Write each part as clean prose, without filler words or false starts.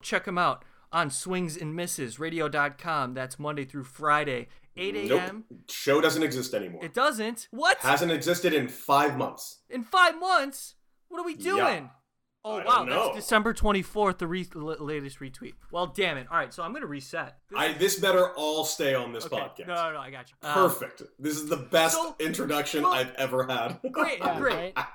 check him out on swingsandmissesradio.com. That's Monday through Friday, 8 a.m. Nope. Show doesn't exist anymore. It doesn't? What? Hasn't existed in 5 months. In 5 months? What are we doing? Yeah. Oh, I wow. don't know. That's December 24th, the latest retweet. Well, damn it. All right, so I'm going to reset. This better all stay on this Okay. podcast. No, I got you. Perfect. This is the best introduction well, I've ever had. Great, great. Right?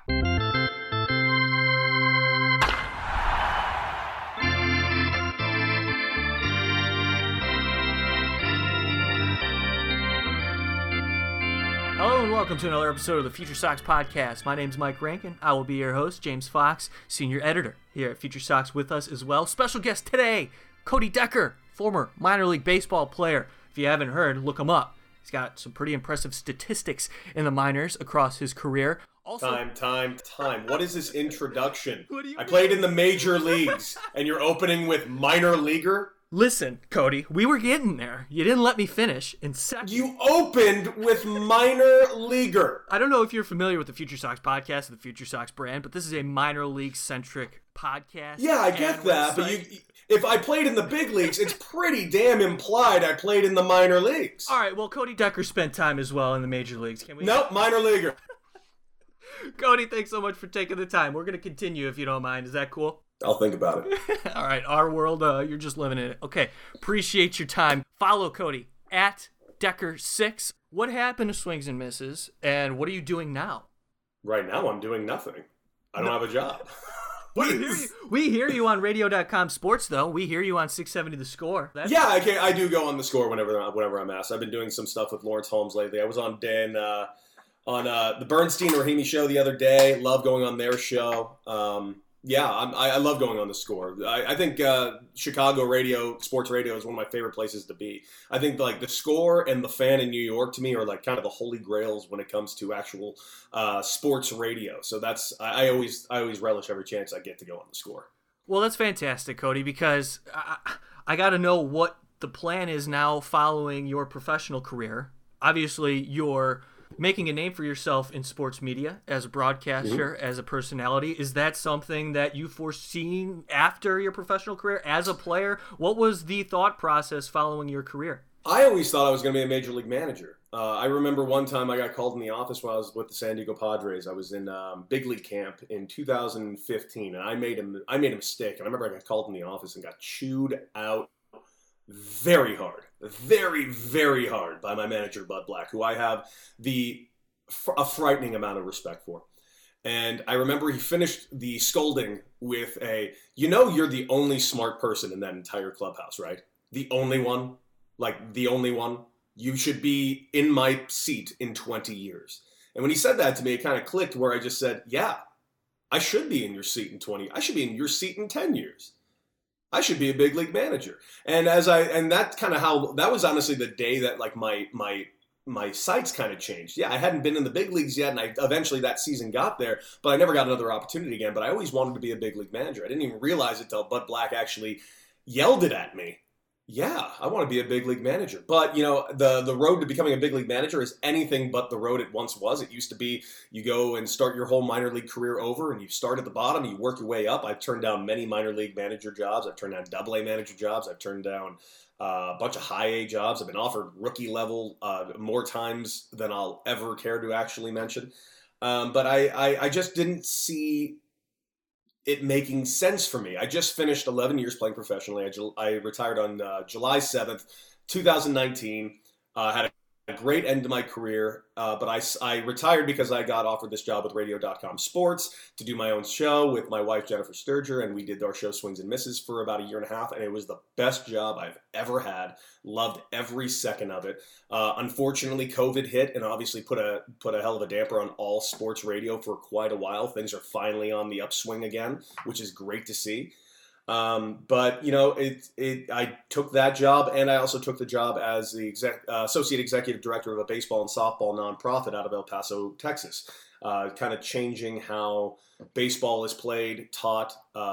Hello and welcome to another episode of the Future Sox Podcast. My name's Mike Rankin. I will be your host, James Fox, senior editor here at Future Sox. With us as well, special guest today, Cody Decker, former minor league baseball player. If you haven't heard, look him up. He's got some pretty impressive statistics in the minors across his career. Also, Time. What is this introduction? What do you I mean? played in the major leagues, and you're opening with minor leaguer? Listen, Cody, we were getting there. You didn't let me finish. In second, You opened with minor leaguer. I don't know if you're familiar with the Future Sox Podcast or the Future Sox brand, but this is a minor league-centric podcast. Yeah, I get and that, but website. if I played in the big leagues, it's pretty damn implied I played in the minor leagues. All right, well, Cody Decker spent time as well in the major leagues. Can we? Nope, minor leaguer. Cody, thanks so much for taking the time. We're going to continue if you don't mind. Is that cool? I'll think about it. All right, our world, you're just living in it. Okay, appreciate your time. Follow Cody at Decker6. What happened to Swings and Misses, and what are you doing now? Right now, I'm doing nothing. I don't have a job. We hear you on radio.com sports, though. We hear you on 670 The Score. Yeah, I do go on the score whenever I'm asked. I've been doing some stuff with Lawrence Holmes lately. I was on the Bernstein Rahimi show the other day. Love going on their show. I love going on the score. I think Chicago radio, sports radio, is one of my favorite places to be. I think like the score and the Fan in New York to me are like kind of the holy grails when it comes to actual sports radio. So I always relish every chance I get to go on the score. Well, that's fantastic, Cody, because I got to know what the plan is now following your professional career. Obviously, you're making a name for yourself in sports media as a broadcaster, as a personality. Is that something that you foreseen after your professional career as a player? What was the thought process following your career? I always thought I was going to be a major league manager. I remember one time I got called in the office when I was with the San Diego Padres. I was in big league camp in 2015, and I made a mistake. And I remember I got called in the office and got chewed out very hard, very, very hard by my manager, Bud Black, who I have a frightening amount of respect for. And I remember he finished the scolding with you're the only smart person in that entire clubhouse, right? The only one? Like, the only one? You should be in my seat in 20 years. And when he said that to me, it kind of clicked where I just said, yeah, I should be in your seat in 20. I should be in your seat in 10 years. I should be a big league manager. And that's kind of how, that was honestly the day that like my sights kind of changed. Yeah, I hadn't been in the big leagues yet, and I eventually that season got there, but I never got another opportunity again. But I always wanted to be a big league manager. I didn't even realize it till Bud Black actually yelled it at me. Yeah, I want to be a big league manager. But, the road to becoming a big league manager is anything but the road it once was. It used to be you go and start your whole minor league career over, and you start at the bottom, you work your way up. I've turned down many minor league manager jobs. I've turned down AA manager jobs. I've turned down a bunch of high A jobs. I've been offered rookie level more times than I'll ever care to actually mention. But I just didn't see it making sense for me. I just finished 11 years playing professionally. I retired on July 7th, 2019. Had a great end to my career, but I retired because I got offered this job with radio.com sports to do my own show with my wife, Jennifer Sturger, and we did our show Swings and Misses for about a year and a half, and it was the best job I've ever had. Loved every second of it. Unfortunately, COVID hit and obviously put a hell of a damper on all sports radio for quite a while. Things are finally on the upswing again, which is great to see. But I took that job, and I also took the job as the associate executive director of a baseball and softball nonprofit out of El Paso, Texas. kind of changing how baseball is played, taught,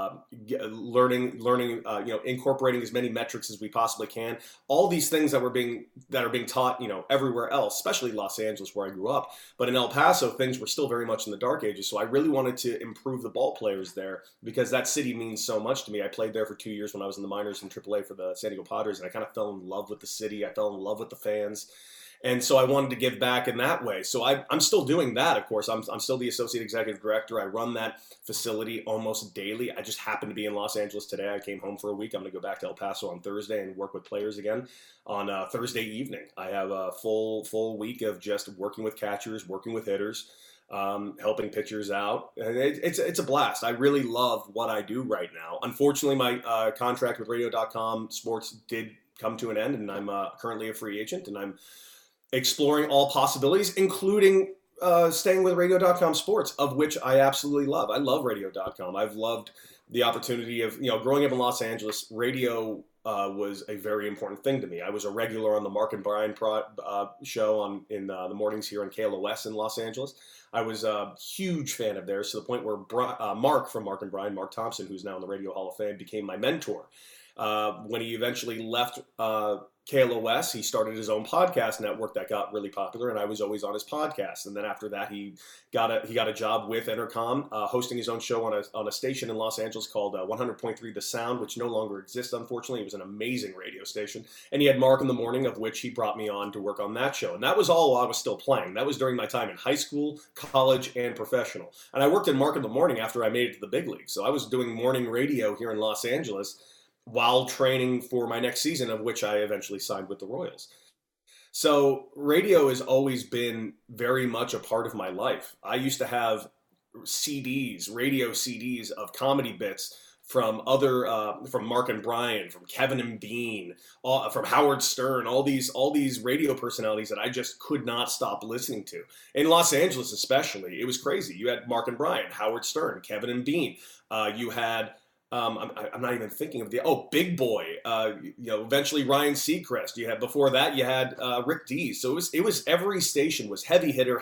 learning, incorporating as many metrics as we possibly can. All these things that are being taught, everywhere else, especially Los Angeles where I grew up. But in El Paso, things were still very much in the dark ages. So I really wanted to improve the ball players there because that city means so much to me. I played there for 2 years when I was in the minors in AAA for the San Diego Padres, and I kind of fell in love with the city. I fell in love with the fans. And so I wanted to give back in that way. So I'm still doing that, of course. I'm still the associate executive director. I run that facility almost daily. I just happened to be in Los Angeles today. I came home for a week. I'm going to go back to El Paso on Thursday and work with players again on Thursday evening. I have a full week of just working with catchers, working with hitters, helping pitchers out. And it's a blast. I really love what I do right now. Unfortunately, my contract with Radio.com Sports did come to an end, and I'm currently a free agent, and I'm exploring all possibilities, including staying with Radio.com Sports, of which I absolutely love. I love Radio.com. I've loved the opportunity of, growing up in Los Angeles. Radio was a very important thing to me. I was a regular on the Mark and Brian show in the mornings here on KLOS in Los Angeles. I was a huge fan of theirs, to the point where Mark from Mark and Brian, Mark Thompson, who's now in the Radio Hall of Fame, became my mentor. When he eventually left KLOS, he started his own podcast network that got really popular, and I was always on his podcast. And then after that, he got a job with Entercom, hosting his own show on a station in Los Angeles called 100.3 The Sound, which no longer exists, unfortunately. It was an amazing radio station. And he had Mark in the Morning, of which he brought me on to work on that show. And that was all while I was still playing. That was during my time in high school, college, and professional. And I worked in Mark in the Morning after I made it to the big leagues. So I was doing morning radio here in Los Angeles while training for my next season, of which I eventually signed with the Royals. So radio has always been very much a part of my life. I used to have radio CDs of comedy bits from from Mark and Brian, from Kevin and Bean, from Howard Stern, all these radio personalities that I just could not stop listening to. In Los Angeles especially, it was crazy. You had Mark and Brian, Howard Stern, Kevin and Bean. You had I'm not even thinking of Big Boy. Eventually Ryan Seacrest. Before that you had Rick Dees. So it was every station was heavy hitter,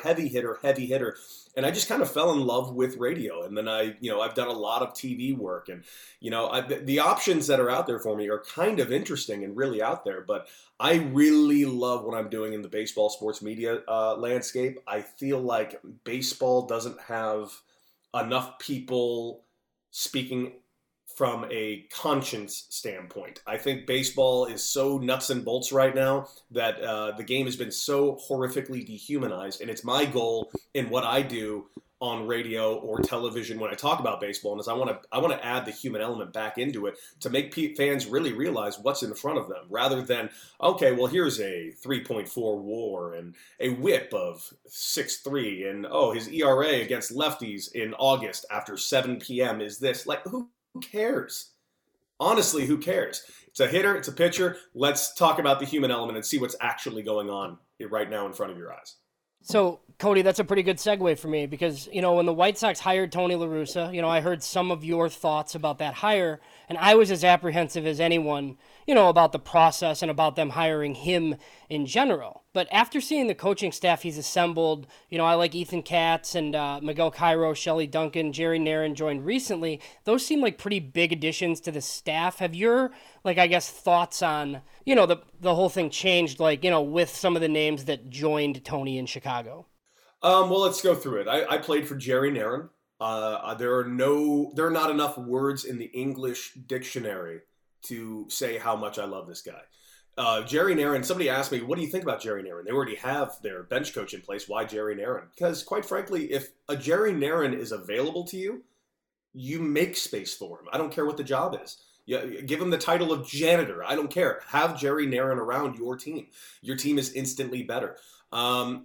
and I just kind of fell in love with radio. And then I've done a lot of TV work, and the options that are out there for me are kind of interesting and really out there. But I really love what I'm doing in the baseball sports media landscape. I feel like baseball doesn't have enough people speaking from a conscience standpoint. I think baseball is so nuts and bolts right now that the game has been so horrifically dehumanized, and it's my goal in what I do on radio or television when I talk about baseball, and I want to add the human element back into it to make fans really realize what's in front of them, rather than, okay, well, here's a 3.4 WAR and a WHIP of 6.3, and his ERA against lefties in August after 7 p.m. is this. Like, who cares? Honestly, who cares? It's a hitter, it's a pitcher. Let's talk about the human element and see what's actually going on right now in front of your eyes. So, Cody, that's a pretty good segue for me because, when the White Sox hired Tony La Russa, I heard some of your thoughts about that hire, and I was as apprehensive as anyone, about the process and about them hiring him in general. But after seeing the coaching staff he's assembled, I like Ethan Katz and Miguel Cairo, Shelley Duncan, Jerry Narron joined recently. Those seem like pretty big additions to the staff. Have your, thoughts on, the whole thing changed, with some of the names that joined Tony in Chicago? Well, let's go through it. I played for Jerry Narron. There are not enough words in the English dictionary to say how much I love this guy. Jerry Narron, somebody asked me, what do you think about Jerry Narron? They already have their bench coach in place. Why Jerry Narron? Because quite frankly, if a Jerry Narron is available to you, you make space for him. I don't care what the job is. Give him the title of janitor. I don't care. Have Jerry Narron around your team. Your team is instantly better. I'm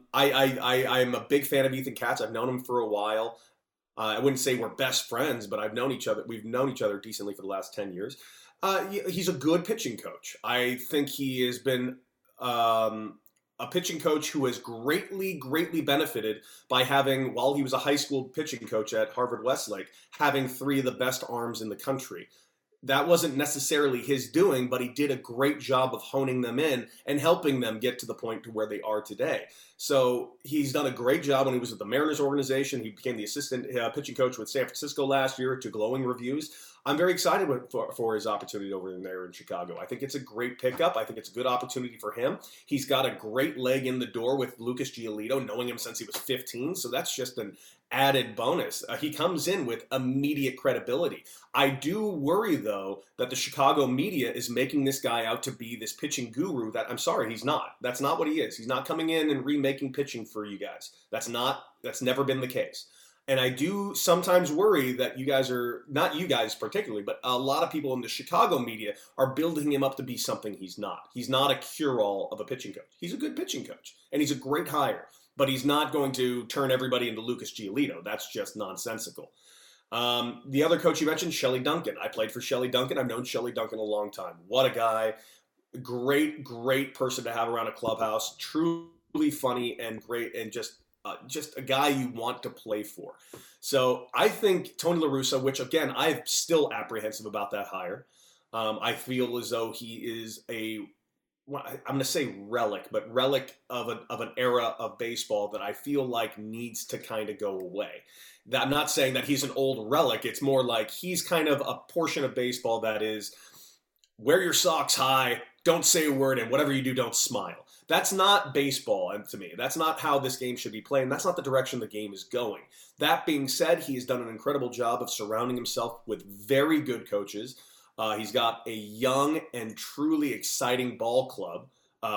a big fan of Ethan Katz. I've known him for a while. I wouldn't say we're best friends, but we've known each other decently for the last 10 years. He's a good pitching coach. I think he has been a pitching coach who has greatly benefited by having, while he was a high school pitching coach at Harvard Westlake, having 3 of the best arms in the country. that wasn't necessarily his doing, but he did a great job of honing them in and helping them get to the point to where they are today. So he's done a great job when he was with the Mariners organization. He became the assistant pitching coach with San Francisco last year to glowing reviews. I'm very excited for his opportunity over there in Chicago. I think it's a great pickup. I think it's a good opportunity for him. He's got a great leg in the door with Lucas Giolito, knowing him since he was 15. So that's just an added bonus. He comes in with immediate credibility. I do worry, though, that the Chicago media is making this guy out to be this pitching guru that, I'm sorry, he's not. That's not what he is. He's not coming in and remaking pitching for you guys. That's never been the case. And I do sometimes worry that you guys are, not you guys particularly, but a lot of people in the Chicago media are building him up to be something he's not. He's not a cure-all of a pitching coach. He's a good pitching coach, and he's a great hire. But he's not going to turn everybody into Lucas Giolito. That's just nonsensical. The other coach you mentioned, Shelley Duncan. I played for Shelley Duncan. I've known Shelley Duncan a long time. What a guy. Great, great person to have around a clubhouse. Truly funny and great, and just a guy you want to play for. So I think Tony La Russa, which again, I'm still apprehensive about that hire. I feel as though he is I'm going to say relic of an era of baseball that I feel like needs to kind of go away. I'm not saying that he's an old relic. It's more like he's kind of a portion of baseball that is wear your socks high, don't say a word, and whatever you do, don't smile. That's not baseball, and to me, that's not how this game should be played, and that's not the direction the game is going. That being said, he has done an incredible job of surrounding himself with very good coaches. He's got a young and truly exciting ball club.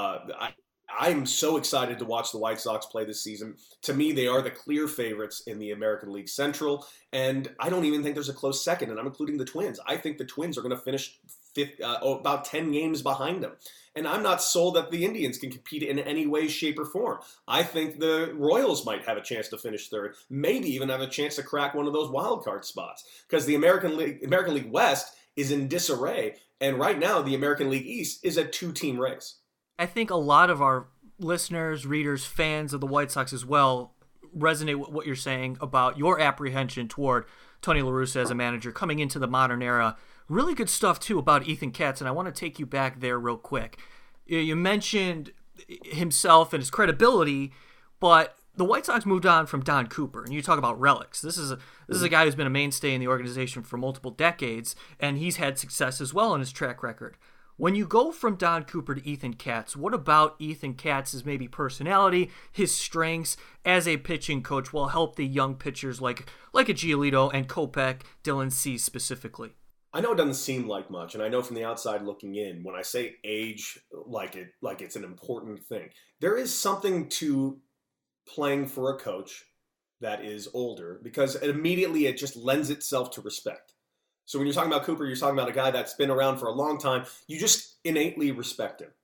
I'm so excited to watch the White Sox play this season. To me, they are the clear favorites in the American League Central, and I don't even think there's a close second, and I'm including the Twins. I think the Twins are going to finish about 10 games behind them. And I'm not sold that the Indians can compete in any way, shape, or form. I think the Royals might have a chance to finish third, maybe even have a chance to crack one of those wild card spots, because the American League West is in disarray, and right now the American League East is a 2-team race. I think a lot of our listeners, readers, fans of the White Sox as well resonate with what you're saying about your apprehension toward Tony La Russa as a manager coming into the modern era. Really good stuff, too, about Ethan Katz, and I want to take you back there real quick. You mentioned himself and his credibility, but the White Sox moved on from Don Cooper, and you talk about relics. This is a guy who's been a mainstay in the organization for multiple decades, and he's had success as well in his track record. When you go from Don Cooper to Ethan Katz, what about Ethan Katz's maybe personality, his strengths as a pitching coach will help the young pitchers like a Giolito and Kopech, Dylan Cease specifically? I know it doesn't seem like much, and I know from the outside looking in, when I say age, like it's an important thing, there is something to playing for a coach that is older, because it just lends itself to respect. So when you're talking about Cooper, you're talking about a guy that's been around for a long time. You just innately respect him.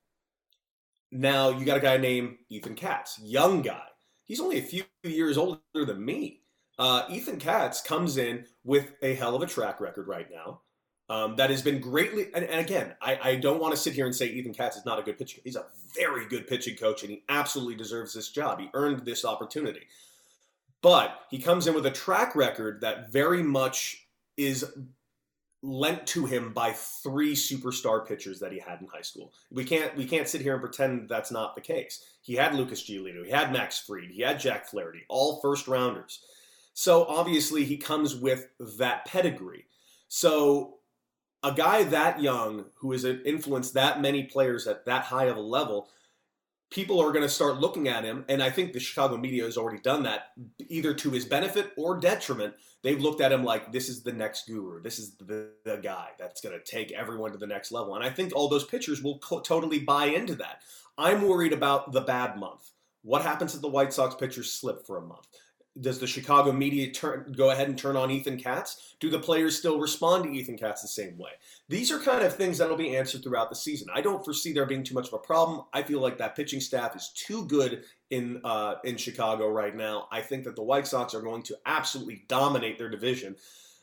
Now you got a guy named Ethan Katz, young guy. He's only a few years older than me. Ethan Katz comes in with a hell of a track record right now. That has been greatly, and again, I don't want to sit here and say Ethan Katz is not a good pitching coach. He's a very good pitching coach, and he absolutely deserves this job. He earned this opportunity. But he comes in with a track record that very much is lent to him by 3 superstar pitchers that he had in high school. We can't sit here and pretend that's not the case. He had Lucas Giolito, he had Max Fried, he had Jack Flaherty, all first rounders. So obviously he comes with that pedigree. So a guy that young who has influenced that many players at that high of a level, people are going to start looking at him, and I think the Chicago media has already done that, either to his benefit or detriment. They've looked at him like, this is the next guru. This is the guy that's going to take everyone to the next level. And I think all those pitchers will totally buy into that. I'm worried about the bad month. What happens if the White Sox pitchers slip for a month? Does the Chicago media go ahead and turn on Ethan Katz? Do the players still respond to Ethan Katz the same way? These are kind of things that will be answered throughout the season. I don't foresee there being too much of a problem. I feel like that pitching staff is too good in Chicago right now. I think that the White Sox are going to absolutely dominate their division.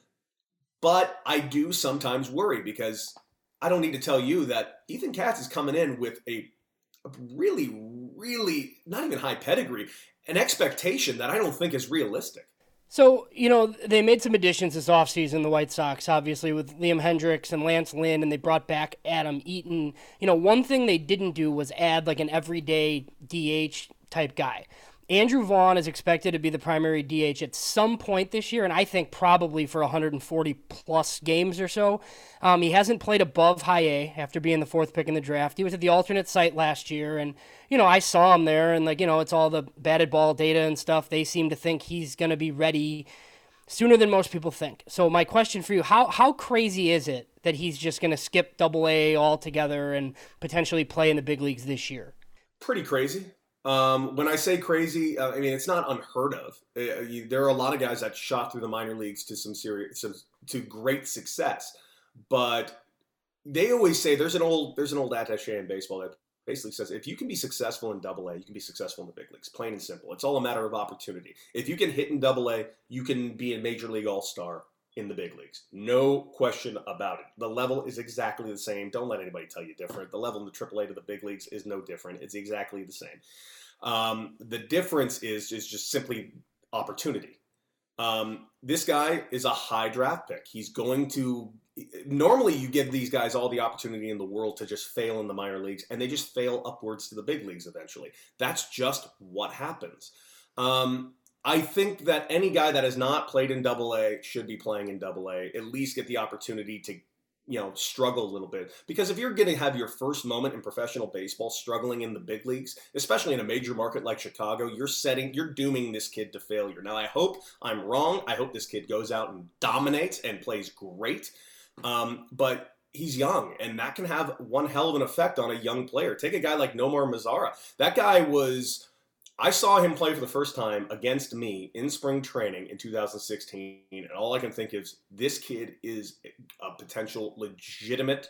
But I do sometimes worry, because I don't need to tell you that Ethan Katz is coming in with a really, really not even high pedigree, an expectation that I don't think is realistic. So, they made some additions this offseason, the White Sox, obviously, with Liam Hendricks and Lance Lynn, and they brought back Adam Eaton. One thing they didn't do was add like an everyday DH type guy. Andrew Vaughn is expected to be the primary DH at some point this year, and I think probably for 140 plus games or so. He hasn't played above high A after being the fourth pick in the draft. He was at the alternate site last year, and I saw him there, and it's all the batted ball data and stuff. They seem to think he's going to be ready sooner than most people think. So my question for you, how crazy is it that he's just going to skip Double A altogether and potentially play in the big leagues this year? Pretty crazy. When I say crazy, I mean, it's not unheard of. There are a lot of guys that shot through the minor leagues to great success, but they always say there's an old attaché in baseball that basically says if you can be successful in Double A, you can be successful in the big leagues. Plain and simple. It's all a matter of opportunity. If you can hit in Double A, you can be a major league all-star in the big leagues. No question about it. The level is exactly the same. Don't let anybody tell you different. The level in the AAA to the big leagues is no different. It's exactly the same. The difference is just simply opportunity. This guy is a high draft pick. He's going to normally you give these guys all the opportunity in the world to just fail in the minor leagues, and they just fail upwards to the big leagues eventually. That's just what happens. I think that any guy that has not played in Double A should be playing in Double A, at least get the opportunity to, struggle a little bit. Because if you're going to have your first moment in professional baseball struggling in the big leagues, especially in a major market like Chicago, you're dooming this kid to failure. Now, I hope I'm wrong. I hope this kid goes out and dominates and plays great. But he's young, and that can have one hell of an effect on a young player. Take a guy like Nomar Mazara. That guy I saw him play for the first time against me in spring training in 2016, and all I can think is this kid is a potential legitimate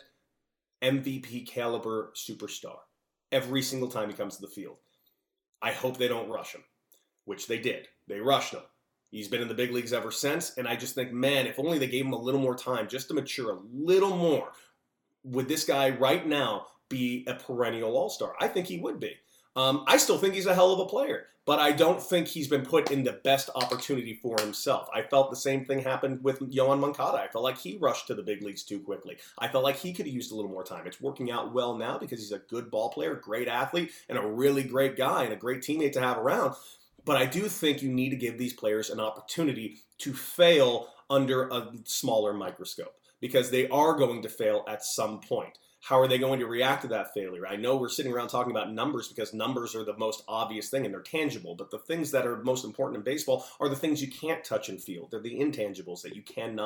MVP caliber superstar every single time he comes to the field. I hope they don't rush him, which they did. They rushed him. He's been in the big leagues ever since, and I just think, man, if only they gave him a little more time just to mature a little more, would this guy right now be a perennial all-star? I think he would be. I still think he's a hell of a player, but I don't think he's been put in the best opportunity for himself. I felt the same thing happened with Yohan Moncada. I felt like he rushed to the big leagues too quickly. I felt like he could have used a little more time. It's working out well now because he's a good ball player, great athlete, and a really great guy and a great teammate to have around. But I do think you need to give these players an opportunity to fail under a smaller microscope because they are going to fail at some point. How are they going to react to that failure? I know we're sitting around talking about numbers because numbers are the most obvious thing and they're tangible, but the things that are most important in baseball are the things you can't touch and feel. They're the intangibles that you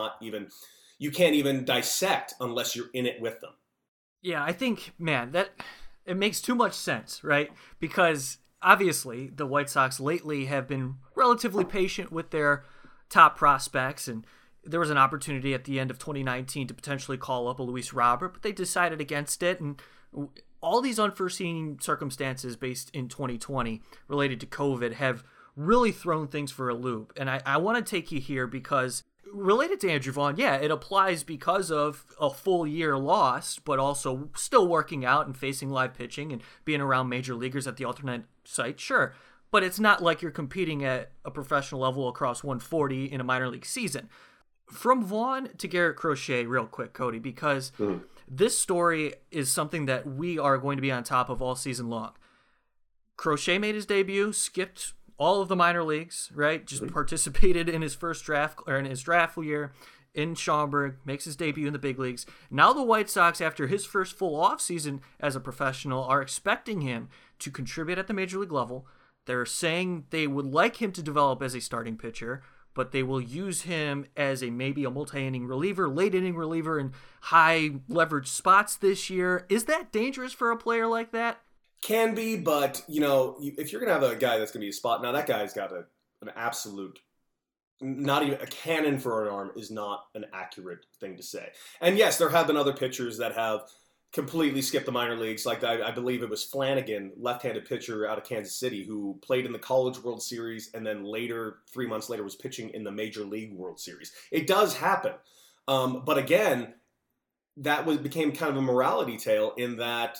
can't even dissect unless you're in it with them. Yeah, I think, man, that it makes too much sense, right? Because obviously the White Sox lately have been relatively patient with their top prospects, and there was an opportunity at the end of 2019 to potentially call up a Luis Robert, but they decided against it. And all these unforeseen circumstances based in 2020 related to COVID have really thrown things for a loop. And I want to take you here because related to Andrew Vaughn, yeah, it applies because of a full year lost, but also still working out and facing live pitching and being around major leaguers at the alternate site. Sure. But it's not like you're competing at a professional level across 140 in a minor league season. From Vaughn to Garrett Crochet real quick, Cody, because this story is something that we are going to be on top of all season long. Crochet made his debut, skipped all of the minor leagues, right? Just participated in his first draft, or in his draft year in Schaumburg, makes his debut in the big leagues. Now the White Sox, after his first full offseason as a professional, are expecting him to contribute at the major league level. They're saying they would like him to develop as a starting pitcher, but they will use him as maybe a multi-inning reliever, late-inning reliever in high-leverage spots this year. Is that dangerous for a player like that? Can be, but, if you're going to have a guy that's going to be a spot, now that guy's got an absolute, not even a cannon for an arm is not an accurate thing to say. And yes, there have been other pitchers that have completely skipped the minor leagues. Like I believe it was Flanagan, left-handed pitcher out of Kansas City, who played in the College World Series and then later, 3 months later, was pitching in the Major League World Series. It does happen. But again, that became kind of a morality tale in that,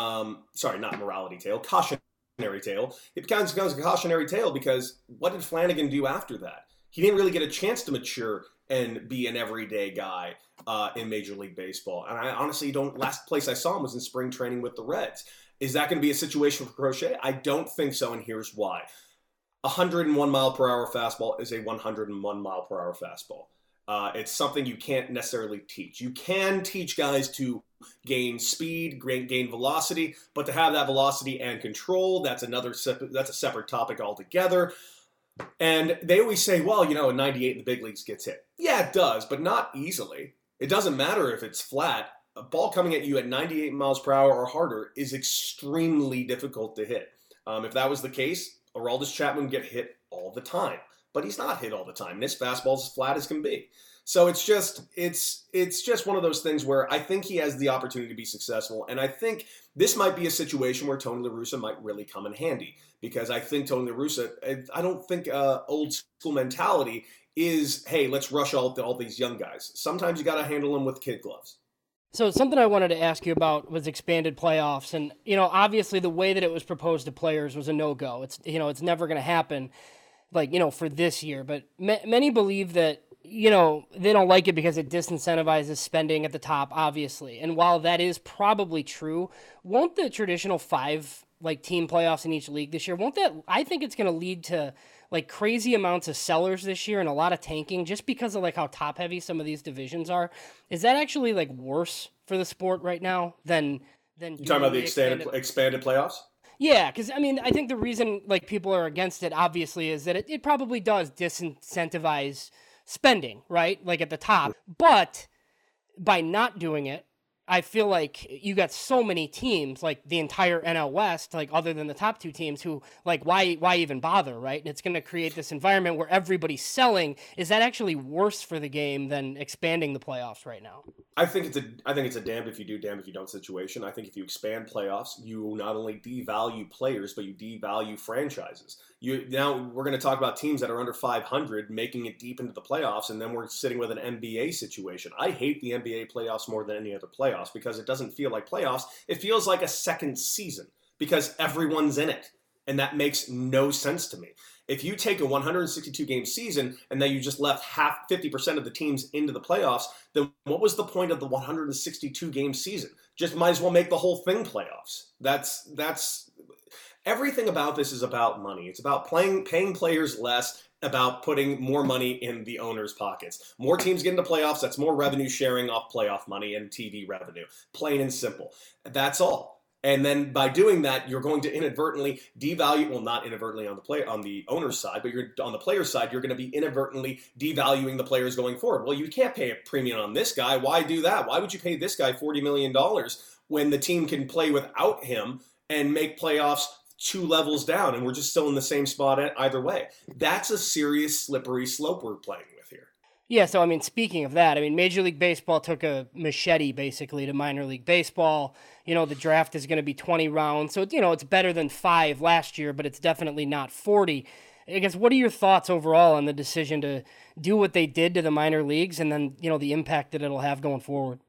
not morality tale, cautionary tale. It becomes a cautionary tale because what did Flanagan do after that? he didn't really get a chance to mature and be an everyday guy in Major League Baseball. And I honestly don't. Last place I saw him was in spring training with the Reds. Is that going to be a situation for Crochet? I don't think so, and here's why. 101 mile per hour fastball is a 101 mile per hour fastball. It's something you can't necessarily teach. You can teach guys to gain speed, gain velocity, but to have that velocity and control, that's a separate topic altogether. And they always say, well, a 98 in the big leagues gets hit. Yeah, it does, but not easily. It doesn't matter if it's flat. A ball coming at you at 98 miles per hour or harder is extremely difficult to hit. If that was the case, Aroldis Chapman would get hit all the time. But he's not hit all the time. This fastball's as flat as can be. So it's just one of those things where I think he has the opportunity to be successful. And I think this might be a situation where Tony La Russa might really come in handy. Because I think Tony La Russa, I don't think old school mentality is, hey, let's rush all these young guys. Sometimes you got to handle them with kid gloves. So something I wanted to ask you about was expanded playoffs. And, obviously the way that it was proposed to players was a no-go. It's never going to happen, for this year. But many believe that, they don't like it because it disincentivizes spending at the top, obviously. And while that is probably true, won't the traditional 5 team playoffs in each league this year, I think it's going to lead to crazy amounts of sellers this year and a lot of tanking just because of how top heavy some of these divisions are. Is that actually worse for the sport right now than you talking about the expanded playoffs? Yeah, because I think the reason people are against it obviously is that it probably does disincentivize spending, right? At the top. But by not doing it, I feel like you got so many teams, the entire NL West, other than the top 2 teams who, why even bother, right? And it's going to create this environment where everybody's selling. Is that actually worse for the game than expanding the playoffs right now? I think it's a damned if you do, damned if you don't situation. I think if you expand playoffs, you not only devalue players, but you devalue franchises. Now we're going to talk about teams that are under 500 making it deep into the playoffs, and then we're sitting with an NBA situation. I hate the NBA playoffs more than any other playoffs because it doesn't feel like playoffs. It feels like a second season because everyone's in it, and that makes no sense to me. If you take a 162-game season and then you just left 50% of the teams into the playoffs, then what was the point of the 162-game season? Just might as well make the whole thing playoffs. That's everything about this is about money. It's about paying players less, about putting more money in the owners' pockets. More teams get into playoffs, that's more revenue sharing off playoff money and TV revenue. Plain and simple. That's all. And then by doing that, you're going to inadvertently devalue, well, not inadvertently on the owner's side, but you're on the player's side, you're going to be inadvertently devaluing the players going forward. Well, you can't pay a premium on this guy. Why do that? Why would you pay this guy $40 million when the team can play without him and make playoffs 2 levels down, and we're just still in the same spot either way? That's a serious slippery slope we're playing with here. Yeah, so speaking of that, Major League Baseball took a machete basically to minor league baseball. The draft is going to be 20 rounds, so it's better than 5 last year, but it's definitely not 40. I guess, what are your thoughts overall on the decision to do what they did to the minor leagues, and then the impact that it'll have going forward?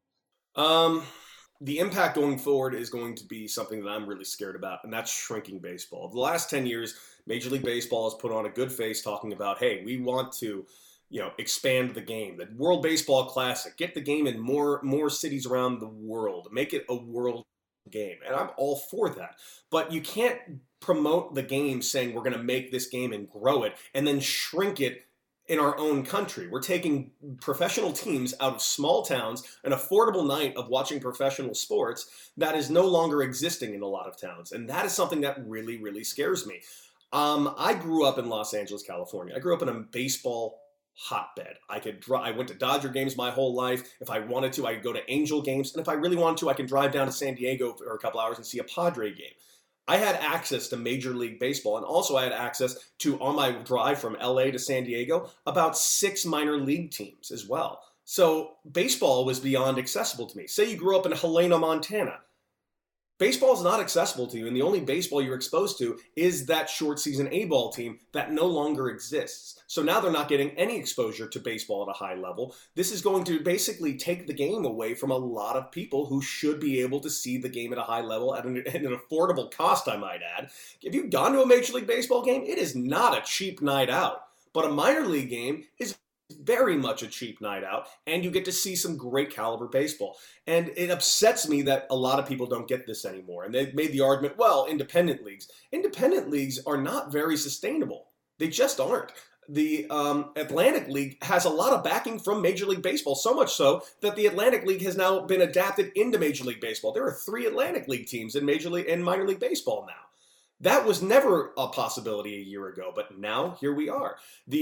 The impact going forward is going to be something that I'm really scared about, and that's shrinking baseball. The last 10 years, Major League Baseball has put on a good face talking about, hey, we want to expand the game. The World Baseball Classic, get the game in more cities around the world, make it a world game. And I'm all for that. But you can't promote the game saying we're going to make this game and grow it and then shrink it in our own country. We're taking professional teams out of small towns, an affordable night of watching professional sports that is no longer existing in a lot of towns. And that is something that really, really scares me. I grew up in Los Angeles, California. I grew up in a baseball hotbed. I went to Dodger games my whole life. If I wanted to, I could go to Angel games. And if I really wanted to, I can drive down to San Diego for a couple hours and see a Padre game. I had access to Major League Baseball, and also I had access to, on my drive from LA to San Diego, about 6 minor league teams as well. So baseball was beyond accessible to me. Say you grew up in Helena, Montana. Baseball is not accessible to you, and the only baseball you're exposed to is that short season A-ball team that no longer exists. So now they're not getting any exposure to baseball at a high level. This is going to basically take the game away from a lot of people who should be able to see the game at a high level at an affordable cost, I might add. If you've gone to a Major League Baseball game, it is not a cheap night out. But a minor league game is very much a cheap night out, and you get to see some great caliber baseball. And it upsets me that a lot of people don't get this anymore. And they've made the argument, well, independent leagues are not very sustainable. They just aren't. The Atlantic League has a lot of backing from Major League Baseball, so much so that the Atlantic League has now been adapted into Major League Baseball. There are 3 Atlantic League teams in minor league baseball now. That was never a possibility a year ago, but now here we are.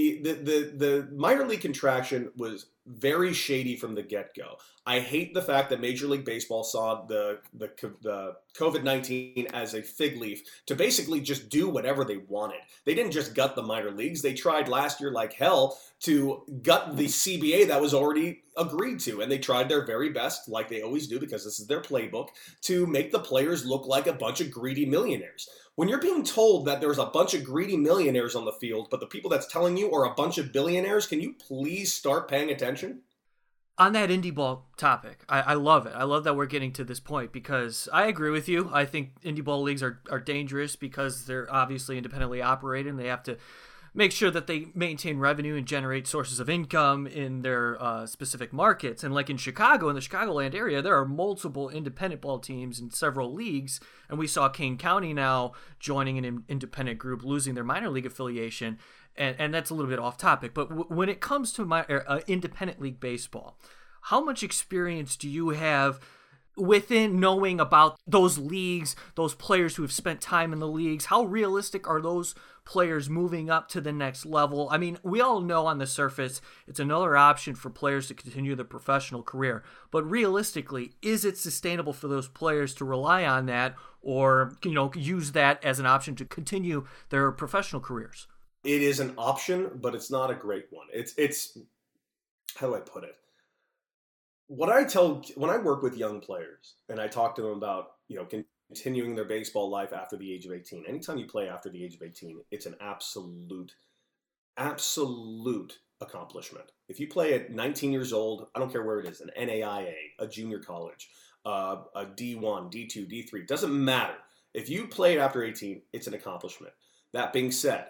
The minor league contraction was very shady from the get-go. I hate the fact that Major League Baseball saw the COVID-19 as a fig leaf to basically just do whatever they wanted. They didn't just gut the minor leagues. They tried last year like hell to gut the CBA that was already agreed to, and they tried their very best, like they always do because this is their playbook, to make the players look like a bunch of greedy millionaires. When you're being told that there's a bunch of greedy millionaires on the field, but the people that's telling you are a bunch of billionaires, can you please start paying attention? On that indie ball topic, I love it. I love that we're getting to this point because I agree with you. I think indie ball leagues are dangerous because they're obviously independently operated and they have to make sure that they maintain revenue and generate sources of income in their specific markets. And like in Chicago, in the Chicagoland area, there are multiple independent ball teams in several leagues. And we saw Kane County now joining an independent group, losing their minor league affiliation. And that's a little bit off topic. But when it comes to independent league baseball, how much experience do you have within knowing about those leagues, those players who have spent time in the leagues? How realistic are those players moving up to the next level? I mean, we all know on the surface it's another option for players to continue their professional career. But realistically, is it sustainable for those players to rely on that or, use that as an option to continue their professional careers? It is an option, but it's not a great one. It's how do I put it? When I work with young players and I talk to them about, continuing their baseball life after the age of 18, anytime you play after the age of 18, it's an absolute accomplishment. If you play at 19 years old, I don't care where it is, an NAIA, a junior college, a D1, D2, D3, doesn't matter. If you play after 18, it's an accomplishment. That being said,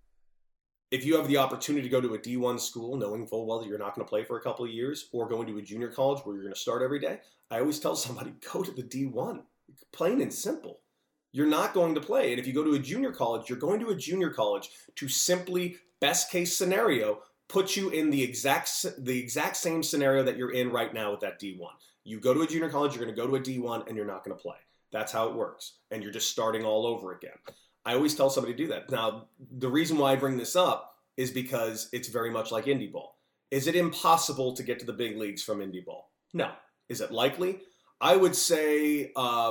if you have the opportunity to go to a D1 school, knowing full well that you're not going to play for a couple of years, or going to a junior college where you're going to start every day, I always tell somebody, go to the D1. Plain and simple. You're not going to play. And if you go to a junior college, you're going to a junior college to simply, best case scenario, put you in the exact same scenario that you're in right now with that D1. You go to a junior college, you're going to go to a D1, and you're not going to play. That's how it works. And you're just starting all over again. I always tell somebody to do that. Now, the reason why I bring this up is because it's very much like indie ball. Is it impossible to get to the big leagues from indie ball? No. Is it likely? I would say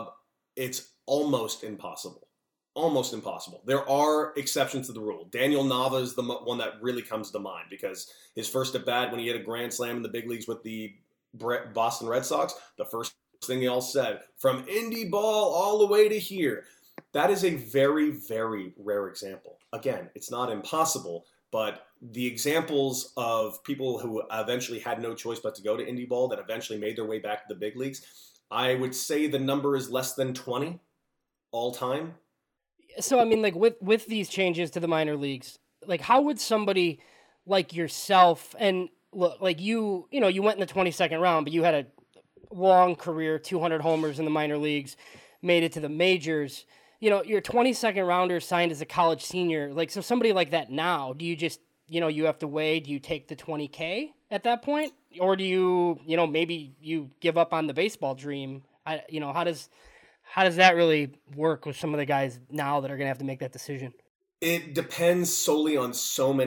it's almost impossible. Almost impossible. There are exceptions to the rule. Daniel Nava is the one that really comes to mind because his first at bat when he hit a grand slam in the big leagues with the Boston Red Sox, the first thing they all said, from indie ball all the way to here. That is a very, very rare example. Again, it's not impossible, but the examples of people who eventually had no choice but to go to indie ball that eventually made their way back to the big leagues, I would say the number is less than 20 all time. So, I mean, like with these changes to the minor leagues, like how would somebody like yourself and look, like you went in the 22nd round, but you had a long career, 200 homers in the minor leagues, made it to the majors. Your 22nd rounder signed as a college senior. Like, so somebody like that now, do you just, you have to weigh, do you take the $20K at that point? Or do you, maybe you give up on the baseball dream? How does that really work with some of the guys now that are going to have to make that decision? It depends solely on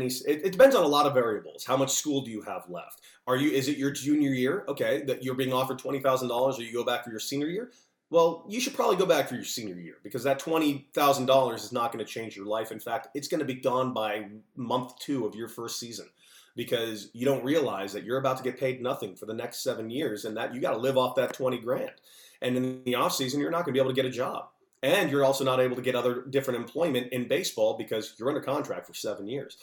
it depends on a lot of variables. How much school do you have left? Is it your junior year? Okay, that you're being offered $20,000 or you go back for your senior year? Well, you should probably go back for your senior year because that $20,000 is not going to change your life. In fact, it's going to be gone by month 2 of your first season because you don't realize that you're about to get paid nothing for the next 7 years and that you got to live off that 20 grand. And in the off season, you're not going to be able to get a job. And you're also not able to get other different employment in baseball because you're under contract for 7 years.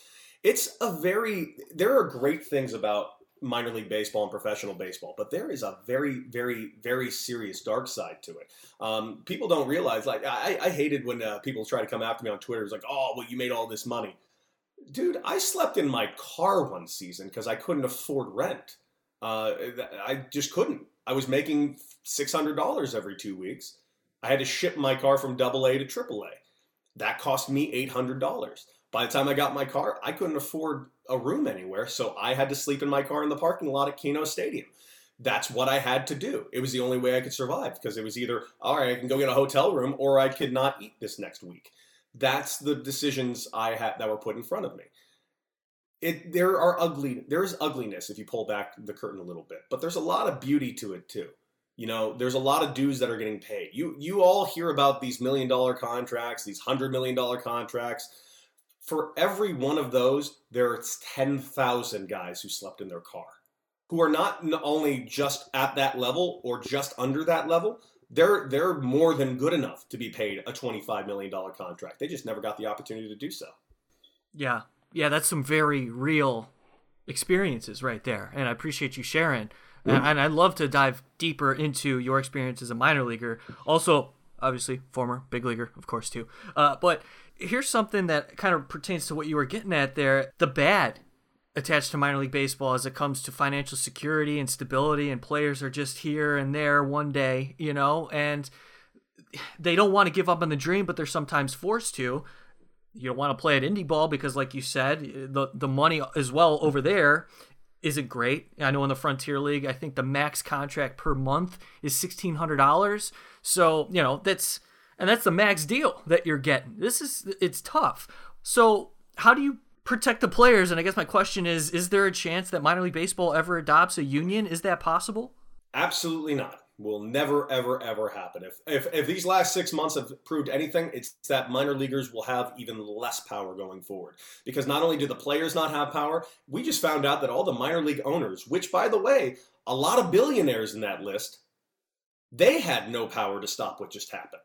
There are great things about minor league baseball and professional baseball, but there is a very, very, very serious dark side to it. People don't realize, like, I hated when people try to come after me on Twitter. It's like, oh, well, you made all this money. Dude, I slept in my car one season because I couldn't afford rent. I just couldn't. I was making $600 every 2 weeks. I had to ship my car from AA to AAA. That cost me $800. By the time I got my car, I couldn't afford a room anywhere, so I had to sleep in my car in the parking lot at Keno Stadium. That's what I had to do. It was the only way I could survive because it was either, all right, I can go get a hotel room or I could not eat this next week. That's the decisions I had that were put in front of me. There's ugliness if you pull back the curtain a little bit, but there's a lot of beauty to it too. You know, there's a lot of dues that are getting paid. You all hear about these $1 million contracts, these $100 million contracts. For every one of those, there's 10,000 guys who slept in their car, who are not only just at that level or just under that level. They're more than good enough to be paid a $25 million contract. They just never got the opportunity to do so. Yeah, that's some very real experiences right there, and I appreciate you sharing. And I'd love to dive deeper into your experience as a minor leaguer. Also, obviously, former big leaguer, of course, too. But here's something that kind of pertains to what you were getting at there. The bad attached to minor league baseball as it comes to financial security and stability, and players are just here and there one day, you know, and they don't want to give up on the dream, but they're sometimes forced to. You don't want to play at indie ball because, like you said, the money as well over there isn't great. I know in the Frontier League, I think the max contract per month is $1,600. So, you know, that's the max deal that you're getting. It's tough. So how do you protect the players? And I guess my question is there a chance that minor league baseball ever adopts a union? Is that possible? Absolutely not. Will never, ever, ever happen. If these last 6 months have proved anything, it's that minor leaguers will have even less power going forward. Because not only do the players not have power, we just found out that all the minor league owners, which, by the way, a lot of billionaires in that list, they had no power to stop what just happened.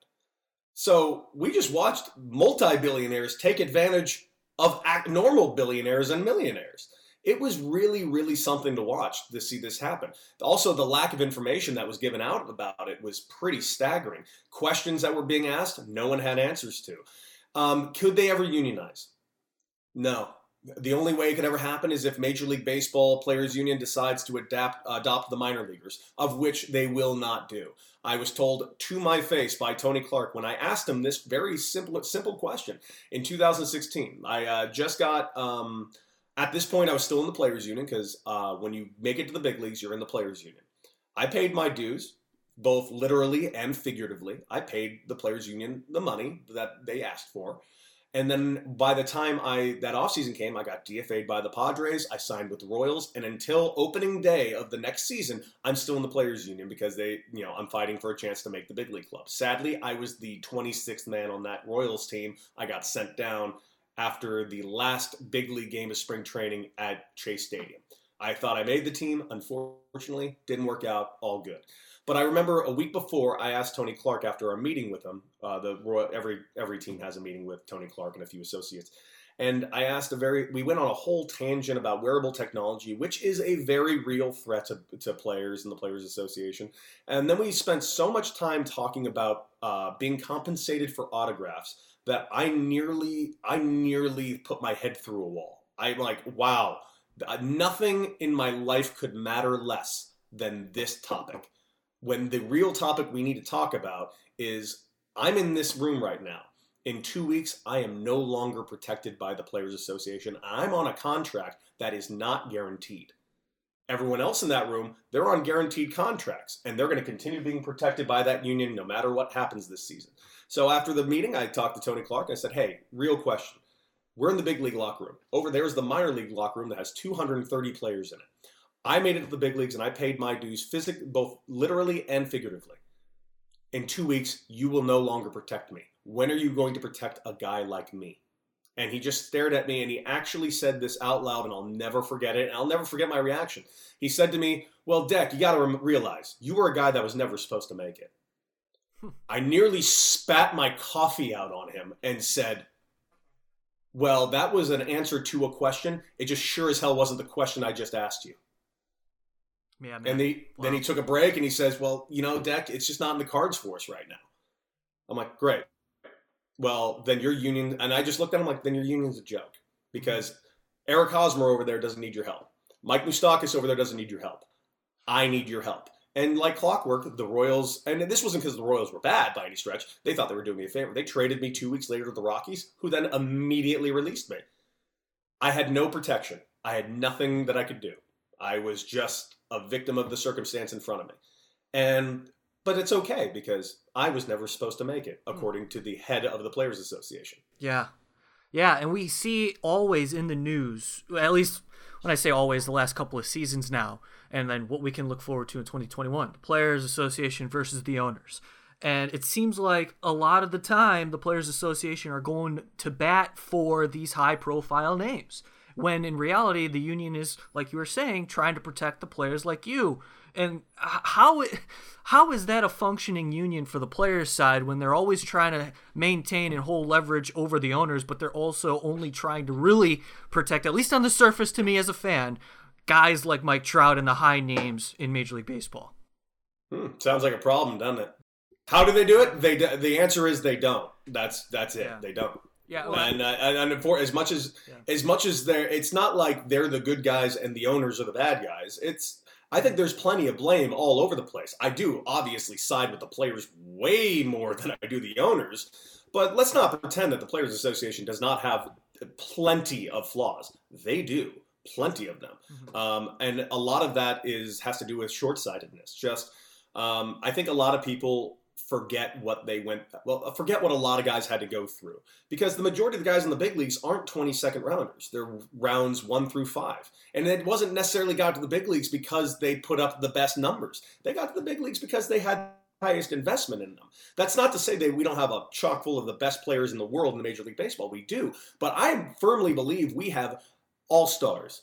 So we just watched multi-billionaires take advantage of normal billionaires and millionaires. It was really, really something to watch to see this happen. Also, the lack of information that was given out about it was pretty staggering. Questions that were being asked, no one had answers to. Could they ever unionize? No. The only way it could ever happen is if Major League Baseball Players Union decides to adopt the minor leaguers, of which they will not do. I was told to my face by Tony Clark when I asked him this very simple question in 2016. I just got... At this point, I was still in the Players Union because when you make it to the big leagues, you're in the Players Union. I paid my dues, both literally and figuratively. I paid the Players Union the money that they asked for. And then by the time that offseason came, I got DFA'd by the Padres. I signed with the Royals. And until opening day of the next season, I'm still in the Players Union because I'm fighting for a chance to make the big league club. Sadly, I was the 26th man on that Royals team. I got sent down after the last big league game of spring training at Chase Stadium. I thought I made the team. Unfortunately, didn't work out. All good. But I remember a week before, I asked Tony Clark after our meeting with him. Every team has a meeting with Tony Clark and a few associates. And I asked we went on a whole tangent about wearable technology, which is a very real threat to players and the Players Association. And then we spent so much time talking about being compensated for autographs that I nearly put my head through a wall. I'm like, wow, nothing in my life could matter less than this topic. When the real topic we need to talk about is, I'm in this room right now. In 2 weeks, I am no longer protected by the Players Association. I'm on a contract that is not guaranteed. Everyone else in that room, they're on guaranteed contracts, and they're going to continue being protected by that union no matter what happens this season. So after the meeting, I talked to Tony Clark. I said, hey, real question. We're in the big league locker room. Over there is the minor league locker room that has 230 players in it. I made it to the big leagues, and I paid my dues both literally and figuratively. In 2 weeks, you will no longer protect me. When are you going to protect a guy like me? And he just stared at me, and he actually said this out loud, and I'll never forget it, and I'll never forget my reaction. He said to me, well, Deck, you got to realize, you were a guy that was never supposed to make it. I nearly spat my coffee out on him and said, well, that was an answer to a question. It just sure as hell wasn't the question I just asked you. Yeah, man. And then he took a break, and he says, well, Deck, it's just not in the cards for us right now. I'm like, great. Well, then your union, and I just looked at him like, then your union's a joke. because Eric Hosmer over there doesn't need your help. Mike Moustakas over there doesn't need your help. I need your help. And like clockwork, the Royals, and this wasn't because the Royals were bad by any stretch. They thought they were doing me a favor. They traded me 2 weeks later to the Rockies, who then immediately released me. I had no protection. I had nothing that I could do. I was just a victim of the circumstance in front of me. But it's okay because I was never supposed to make it, according to the head of the Players Association. Yeah. Yeah, and we see always in the news, at least when I say always, the last couple of seasons now, and then what we can look forward to in 2021, the Players Association versus the owners. And it seems like a lot of the time the Players Association are going to bat for these high-profile names, when in reality the union is, like you were saying, trying to protect the players like you. And how is that a functioning union for the players' side when they're always trying to maintain and hold leverage over the owners, but they're also only trying to really protect, at least on the surface to me as a fan, guys like Mike Trout and the high names in Major League Baseball? Sounds like a problem, doesn't it? How do they do it? The answer is they don't. That's it. Yeah. They don't. Yeah, well, and for as much as it's not like they're the good guys and the owners are the bad guys. I think there's plenty of blame all over the place. I do obviously side with the players way more than I do the owners, but let's not pretend that the Players Association does not have plenty of flaws. They do, plenty of them, and a lot of that has to do with short-sightedness. I think a lot of people forget what a lot of guys had to go through, because the majority of the guys in the big leagues aren't 22nd rounders. They're rounds 1 through 5. And it wasn't necessarily got to the big leagues because they put up the best numbers. They got to the big leagues because they had the highest investment in them. That's not to say that we don't have a chock full of the best players in the world in Major League Baseball. We do. But I firmly believe we have all-stars,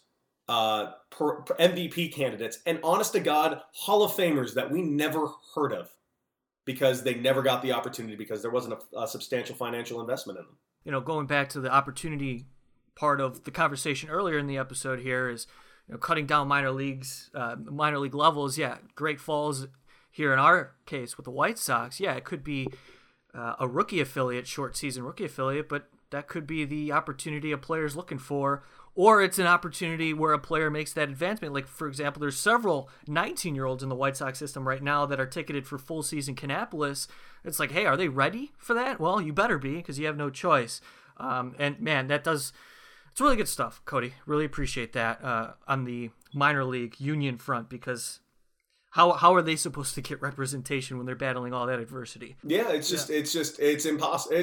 MVP candidates, and honest to God, Hall of Famers that we never heard of, because they never got the opportunity because there wasn't a substantial financial investment in them. Going back to the opportunity part of the conversation earlier in the episode here is, cutting down minor league levels. Yeah, Great Falls here in our case with the White Sox. Yeah, it could be a rookie affiliate, short season rookie affiliate, but that could be the opportunity a player's looking for. Or it's an opportunity where a player makes that advancement. Like, for example, there's several 19-year-olds in the White Sox system right now that are ticketed for full season Kannapolis. It's like, hey, are they ready for that? Well, you better be, because you have no choice. And man, it's really good stuff, Cody. Really appreciate that on the minor league union front, because how are they supposed to get representation when they're battling all that adversity? Yeah, it's impossible.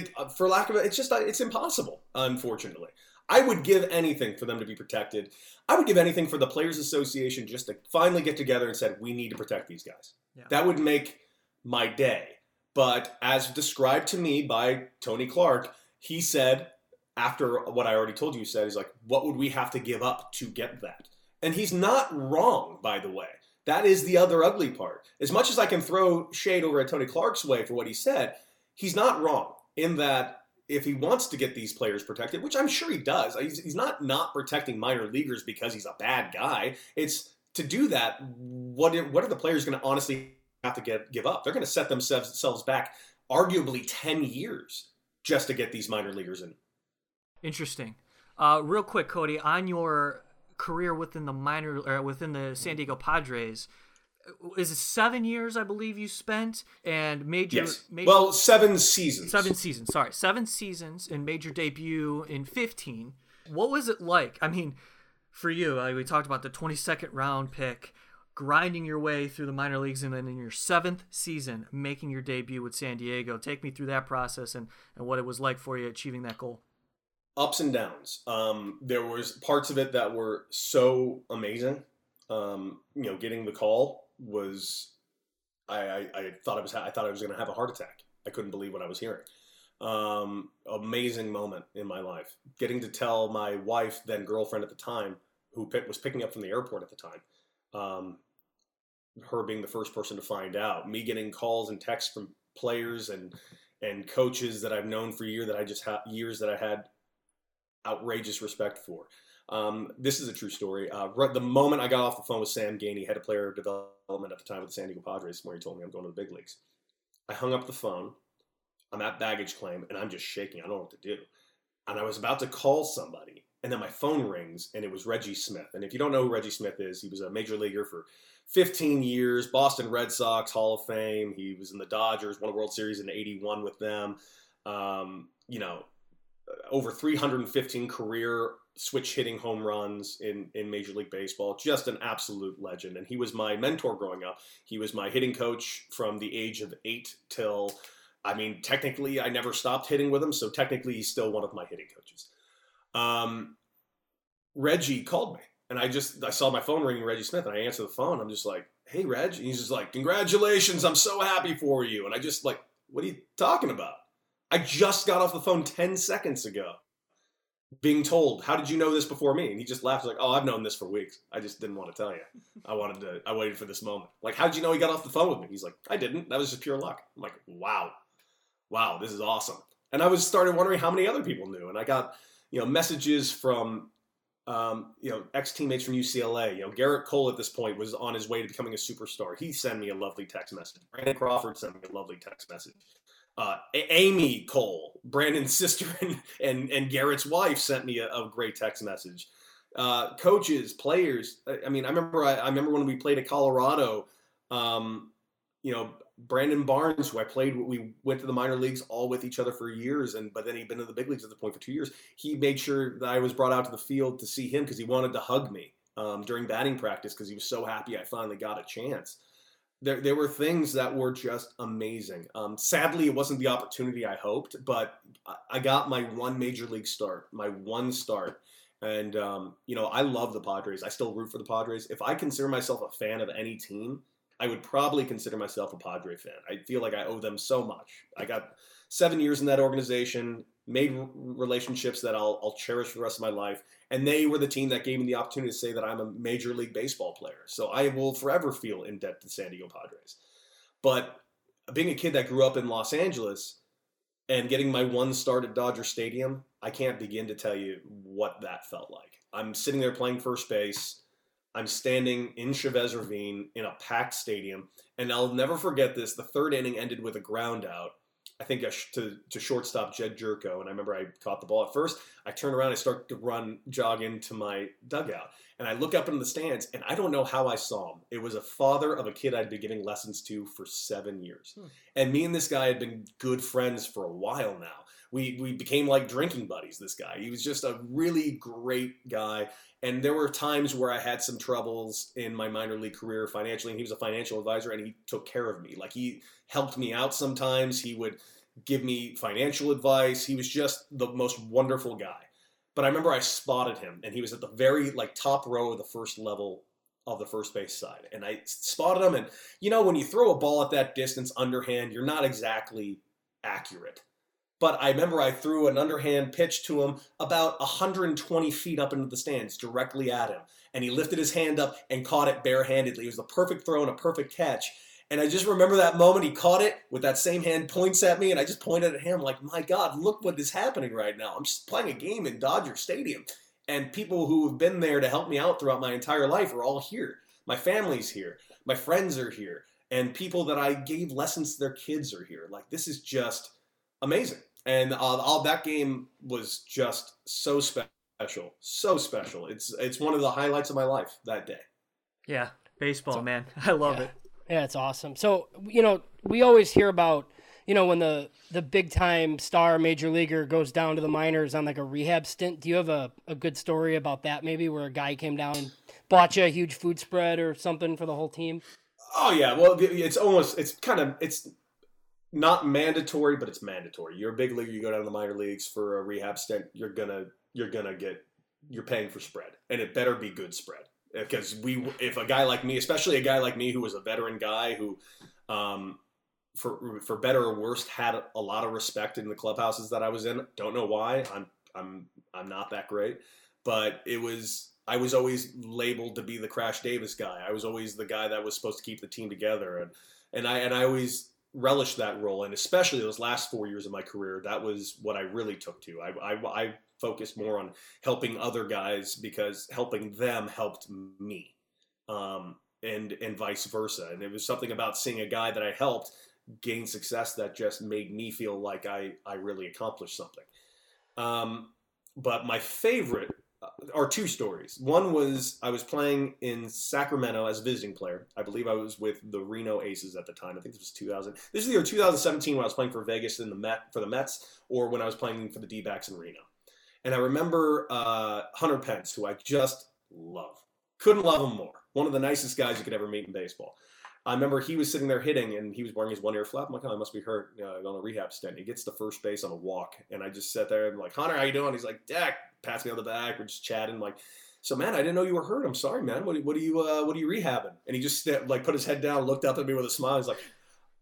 It's impossible, unfortunately. I would give anything for them to be protected. I would give anything for the Players Association just to finally get together and said, we need to protect these guys. Yeah. That would make my day. But as described to me by Tony Clark, he said, after what I already told you, he's like, what would we have to give up to get that? And he's not wrong, by the way. That is the other ugly part. As much as I can throw shade over at Tony Clark's way for what he said, he's not wrong in that if he wants to get these players protected, which I'm sure he does, he's not protecting minor leaguers because he's a bad guy. It's to do that, what are the players going to honestly have to give up? They're going to set themselves back arguably 10 years just to get these minor leaguers in. Interesting. Real quick, Cody, on your career within the San Diego Padres, is it 7 years, I believe, you spent, and Yes. 7 seasons. 7 seasons, sorry. 7 seasons, and made your debut in 2015. What was it like? I mean, for you, we talked about the 22nd round pick, grinding your way through the minor leagues, and then in your 7th season, making your debut with San Diego. Take me through that process and what it was like for you achieving that goal. Ups and downs. There was parts of it that were so amazing. Getting the call was, I thought I was going to have a heart attack. I couldn't believe what I was hearing. Amazing moment in my life. Getting to tell my wife, then girlfriend at the time, who was picking up from the airport at the time, her being the first person to find out, me getting calls and texts from players and coaches that I've known for years that I had outrageous respect for. This is a true story. The moment I got off the phone with Sam Gainey, head of player development at the time with the San Diego Padres, where he told me I'm going to the big leagues, I hung up the phone. I'm at baggage claim, and I'm just shaking. I don't know what to do. and I was about to call somebody, and then my phone rings, and it was Reggie Smith. And if you don't know who Reggie Smith is, he was a major leaguer for 15 years, Boston Red Sox Hall of Fame. He was in the Dodgers, won a World Series in '81 with them. You know, over 315 career switch hitting home runs in Major League Baseball. Just an absolute legend. And he was my mentor growing up. He was my hitting coach from the age of 8 till, I mean, technically I never stopped hitting with him. So technically he's still one of my hitting coaches. Reggie called me, and I saw my phone ringing, Reggie Smith, and I answered the phone. I'm just like, "Hey, Reg." And he's just like, "Congratulations. I'm so happy for you." And I just like, "What are you talking about? I just got off the phone 10 seconds ago being told, how did you know this before me?" And he just laughed like, "Oh, I've known this for weeks. I just didn't want to tell you. I waited for this moment." Like, "How did you know he got off the phone with me?" He's like, "I didn't. That was just pure luck." I'm like, wow, this is awesome. And I started wondering how many other people knew. And I got, messages from, ex-teammates from UCLA. Garrett Cole at this point was on his way to becoming a superstar. He sent me a lovely text message. Brandon Crawford sent me a lovely text message. Amy Cole, Brandon's sister and Garrett's wife, sent me a great text message. Coaches, players. I mean, I remember when we played at Colorado. Brandon Barnes, who we went to the minor leagues all with each other for years, but then he'd been to the big leagues at the point for 2 years. He made sure that I was brought out to the field to see him because he wanted to hug me during batting practice because he was so happy I finally got a chance. There were things that were just amazing. Sadly, it wasn't the opportunity I hoped, but I got my one major league start, And, I love the Padres. I still root for the Padres. If I consider myself a fan of any team, I would probably consider myself a Padre fan. I feel like I owe them so much. I got 7 years in that organization, made relationships that I'll cherish for the rest of my life. And they were the team that gave me the opportunity to say that I'm a Major League Baseball player. So I will forever feel in debt to the San Diego Padres. But being a kid that grew up in Los Angeles and getting my one start at Dodger Stadium, I can't begin to tell you what that felt like. I'm sitting there playing first base. I'm standing in Chavez Ravine in a packed stadium, and I'll never forget this. The third inning ended with a ground out, I think to shortstop Jed Jerko, and I remember I caught the ball at first. I turn around, I start to jog into my dugout, and I look up into the stands, and I don't know how I saw him. It was a father of a kid I'd been giving lessons to for 7 years, and me and this guy had been good friends for a while now. We became like drinking buddies, this guy. He was just a really great guy. And there were times where I had some troubles in my minor league career financially, and he was a financial advisor, and he took care of me. Like, he helped me out sometimes. He would give me financial advice. He was just the most wonderful guy. But I remember I spotted him, and he was at the very top row of the first level of the first base side. And I spotted him, and when you throw a ball at that distance underhand, you're not exactly accurate. But I remember I threw an underhand pitch to him about 120 feet up into the stands, directly at him. And he lifted his hand up and caught it barehandedly. It was the perfect throw and a perfect catch. And I just remember that moment. He caught it with that same hand, points at me, and I just pointed at him like, my God, look what is happening right now. I'm just playing a game in Dodger Stadium. And people who have been there to help me out throughout my entire life are all here. My family's here. My friends are here. And people that I gave lessons to their kids are here. Like, this is just amazing. And all that game was just so special, so special. It's one of the highlights of my life that day. Yeah, baseball, man. I love it. Yeah, it's awesome. So, we always hear about, when the big time star major leaguer goes down to the minors on like a rehab stint. Do you have a good story about that maybe, where a guy came down and bought you a huge food spread or something for the whole team? Oh yeah, well it's not mandatory, but it's mandatory. You're a big leaguer, you go down to the minor leagues for a rehab stint, you're paying for spread, and it better be good spread. Because if a guy like me, especially a guy like me who was a veteran guy who, for better or worse, had a lot of respect in the clubhouses that I was in. Don't know why. I'm not that great, but I was always labeled to be the Crash Davis guy. I was always the guy that was supposed to keep the team together, and I always relished that role, and especially those last 4 years of my career, that was what I really took to. I focused more on helping other guys because helping them helped me, and vice versa. And it was something about seeing a guy that I helped gain success that just made me feel like I really accomplished something. But my favorite are two stories. One was I was playing in Sacramento as a visiting player. I believe I was with the Reno Aces at the time. I think this was 2000. This is either 2017 when I was playing for Vegas for the Mets, or when I was playing for the D-backs in Reno. And I remember Hunter Pence, who I just love. Couldn't love him more. One of the nicest guys you could ever meet in baseball. I remember he was sitting there hitting, and he was wearing his one-ear flap. I'm like, oh, I must be hurt on a rehab stint. He gets to first base on a walk, and I just sat there and I'm like, Hunter, how you doing? He's like, Dak, pats me on the back. We're just chatting. I'm like, so man, I didn't know you were hurt. I'm sorry, man. What are you rehabbing? And he just put his head down, looked up at me with a smile. He's like,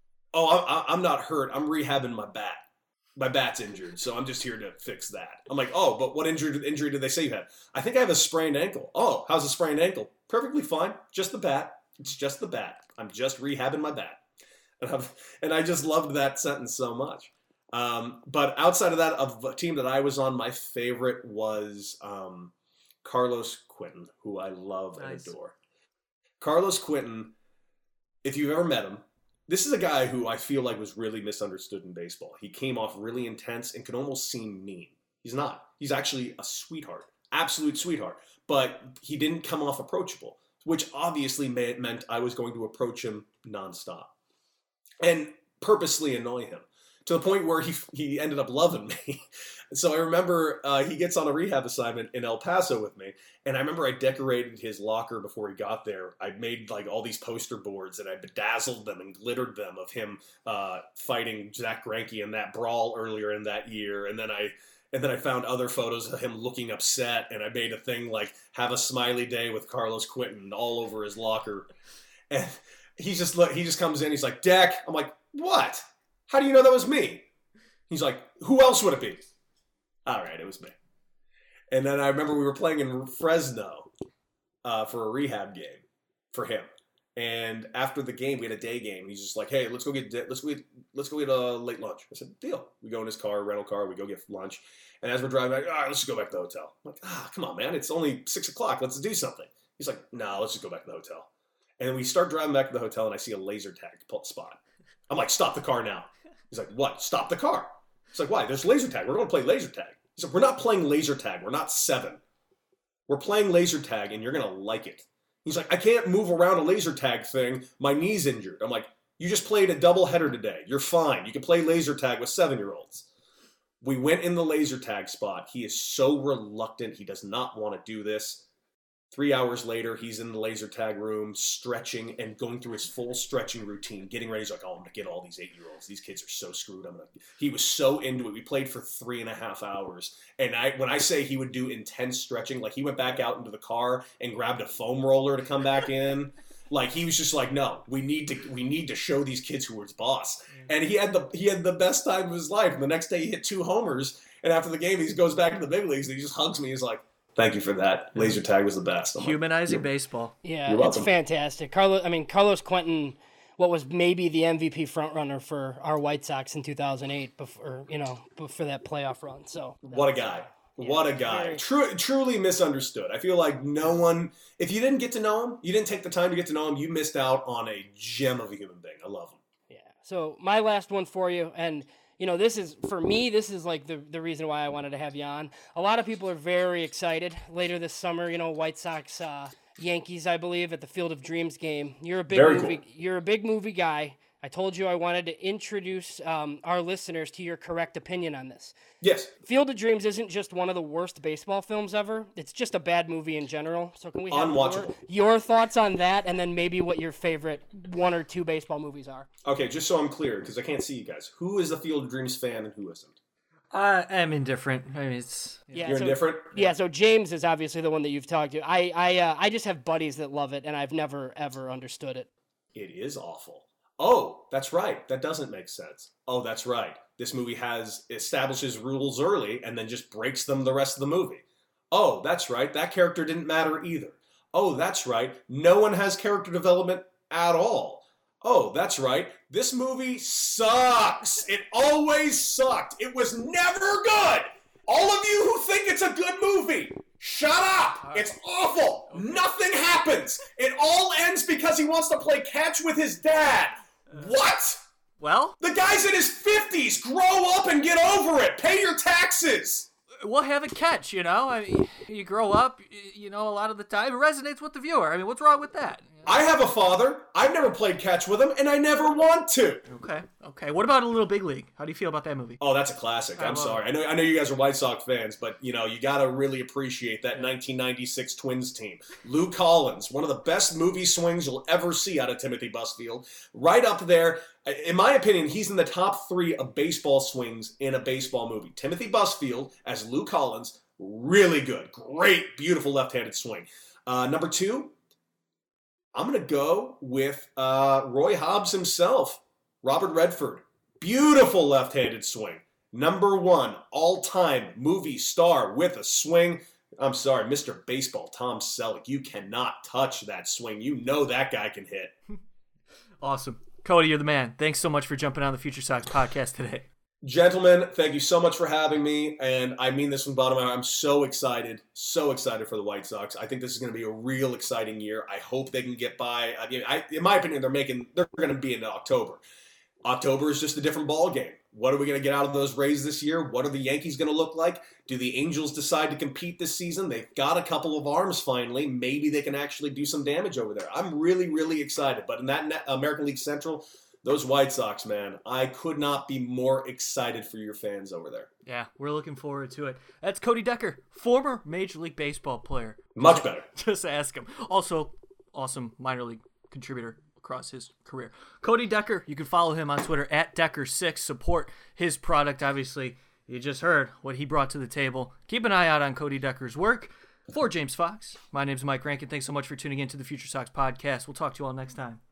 oh, I'm not hurt. I'm rehabbing my bat. My bat's injured, so I'm just here to fix that. I'm like, oh, but what injury did they say you had? I think I have a sprained ankle. Oh, how's a sprained ankle? Perfectly fine. Just the bat. It's just the bat. I'm just rehabbing my bat. And I just loved that sentence so much. But outside of that, of a team that I was on, my favorite was Carlos Quentin, who I love and adore. Carlos Quentin, if you've ever met him, this is a guy who I feel like was really misunderstood in baseball. He came off really intense and could almost seem mean. He's not. He's actually a sweetheart, absolute sweetheart. But he didn't come off approachable, which obviously meant I was going to approach him nonstop and purposely annoy him to the point where he ended up loving me. So I remember he gets on a rehab assignment in El Paso with me, and I remember I decorated his locker before he got there. I made like all these poster boards, and I bedazzled them and glittered them of him fighting Zach Greinke in that brawl earlier in that year, and then I found other photos of him looking upset, and I made a thing like "Have a smiley day with Carlos Quentin" all over his locker. And he just comes in. He's like, "Dak." I'm like, "What? How do you know that was me?" He's like, "Who else would it be?" All right, it was me. And then I remember we were playing in Fresno for a rehab game for him. And after the game, we had a day game. He's just like, "Hey, let's go get a late lunch." I said, "Deal." We go in his car, rental car. We go get lunch. And as we're driving back, "All right, let's just go back to the hotel." I'm like, "Come on, man. It's only 6 o'clock. Let's do something." He's like, "No, let's just go back to the hotel." And we start driving back to the hotel, and I see a laser tag spot. I'm like, "Stop the car now." He's like, "What? Stop the car." It's like, "Why? There's laser tag. We're going to play laser tag." He's like, "We're not playing laser tag. We're not 7. We're playing laser tag, and you're going to like it." He's like, "I can't move around a laser tag thing. My knee's injured." I'm like, "You just played a double header today. You're fine. You can play laser tag with 7-year-olds. We went in the laser tag spot. He is so reluctant. He does not want to do this. 3 hours later, he's in the laser tag room, stretching and going through his full stretching routine, getting ready. He's like, "Oh, I'm going to get all these 8-year-olds. These kids are so screwed." He was so into it. We played for 3.5 hours. And when I say he would do intense stretching, like he went back out into the car and grabbed a foam roller to come back in. Like he was just like, "No, we need to show these kids who are his boss." And he had the best time of his life. And the next day he hit 2 homers. And after the game, he goes back to the big leagues and he just hugs me. He's like, "Thank you for that. Laser tag was the best." Humanizing baseball. Yeah, it's fantastic. Carlos Quentin, what was maybe the MVP frontrunner for our White Sox in 2008 before that playoff run. So what a guy. What a guy. Truly misunderstood. I feel like no one, if you didn't get to know him, you didn't take the time to get to know him, you missed out on a gem of a human being. I love him. Yeah. So my last one for you, and this is like the reason why I wanted to have you on. A lot of people are very excited later this summer. White Sox, Yankees, I believe, at the Field of Dreams game. You're a big movie guy. I told you I wanted to introduce our listeners to your correct opinion on this. Yes. Field of Dreams isn't just one of the worst baseball films ever. It's just a bad movie in general. So can we have your thoughts on that, and then maybe what your favorite 1 or 2 baseball movies are? Okay, just so I'm clear, because I can't see you guys. Who is the Field of Dreams fan and who isn't? I'm indifferent. I mean, you're indifferent? Yeah, so James is obviously the one that you've talked to. I just have buddies that love it, and I've never, ever understood it. It is awful. Oh, that's right. That doesn't make sense. Oh, that's right. This movie establishes rules early and then just breaks them the rest of the movie. Oh, that's right. That character didn't matter either. Oh, that's right. No one has character development at all. Oh, that's right. This movie sucks. It always sucked. It was never good. All of you who think it's a good movie, shut up. It's awful. Nothing happens. It all ends because he wants to play catch with his dad. What? Well? The guy's in his 50s. Grow up and get over it. Pay your taxes. we'll have it catch, you know? I mean, you grow up, you know, a lot of the time, it resonates with the viewer. I mean, what's wrong with that? I have a father. I've never played catch with him, and I never want to. Okay. What about A Little Big League? How do you feel about that movie? Oh, that's a classic. I'm sorry. I know you guys are White Sox fans, but, you know, you got to really appreciate that 1996 Twins team. Lou Collins, one of the best movie swings you'll ever see out of Timothy Busfield. Right up there. In my opinion, he's in the top 3 of baseball swings in a baseball movie. Timothy Busfield as Lou Collins, really good. Great, beautiful left-handed swing. Number 2, I'm going to go with Roy Hobbs himself, Robert Redford. Beautiful left-handed swing. Number 1, all-time movie star with a swing. I'm sorry, Mr. Baseball, Tom Selleck. You cannot touch that swing. You know that guy can hit. Awesome. Cody, you're the man. Thanks so much for jumping on the Future Sox podcast today. Gentlemen, thank you so much for having me, and I mean this from the bottom of my heart. I'm so excited for the White Sox. I think this is going to be a real exciting year. I hope they can get by. In my opinion, they're going to be in October. October is just a different ball game. What are we going to get out of those Rays this year? What are the Yankees going to look like? Do the Angels decide to compete this season? They've got a couple of arms finally. Maybe they can actually do some damage over there. I'm really, really excited. But in that American League Central, those White Sox, man, I could not be more excited for your fans over there. Yeah, we're looking forward to it. That's Cody Decker, former Major League Baseball player. Much better. Just ask him. Also, awesome minor league contributor across his career. Cody Decker, you can follow him on Twitter at Decker6. Support his product. Obviously, you just heard what he brought to the table. Keep an eye out on Cody Decker's work. For James Fox, my name's Mike Rankin. Thanks so much for tuning in to the Future Sox podcast. We'll talk to you all next time.